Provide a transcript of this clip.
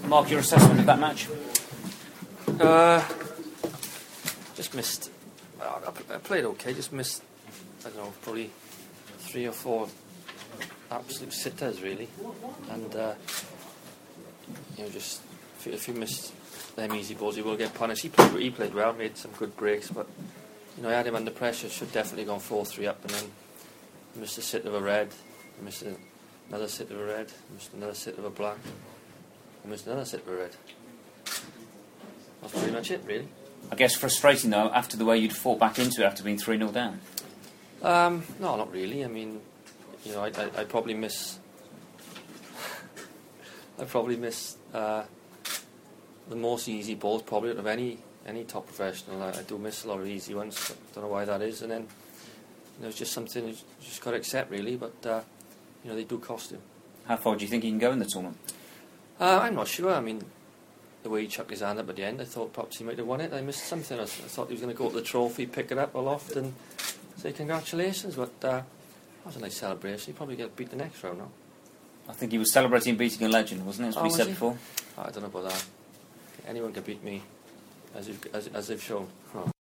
Mark, your assessment of that match? Just missed. I played okay. Just missed. I don't know, probably 3 or 4 absolute sitters really, and just if you missed them easy balls, you will get punished. He played well, made some good breaks, but I had him under pressure. Should definitely gone 4-3 up, and then missed a sit of a red, missed another sit of a red, missed another sit of a black, and missed another sit of a red. That's pretty much it, really. I guess frustrating though, after the way you'd fought back into it after being 3-0 down. No, not really. I mean, I probably miss. I probably miss the most easy balls probably out of any top professional. I do miss a lot of easy ones. Don't know why that is. And then it's just something you just got to accept really. But they do cost you. How far do you think he can go in the tournament? I'm not sure. I mean, the way he chucked his hand up at the end, I thought perhaps he might have won it. I missed something. I thought he was going to go to the trophy, pick it up aloft, and say congratulations. But that was a nice celebration. He probably get beat the next round now. I think he was celebrating beating a legend, wasn't it? As we said before. I don't know about that. Anyone can beat me, as they've shown.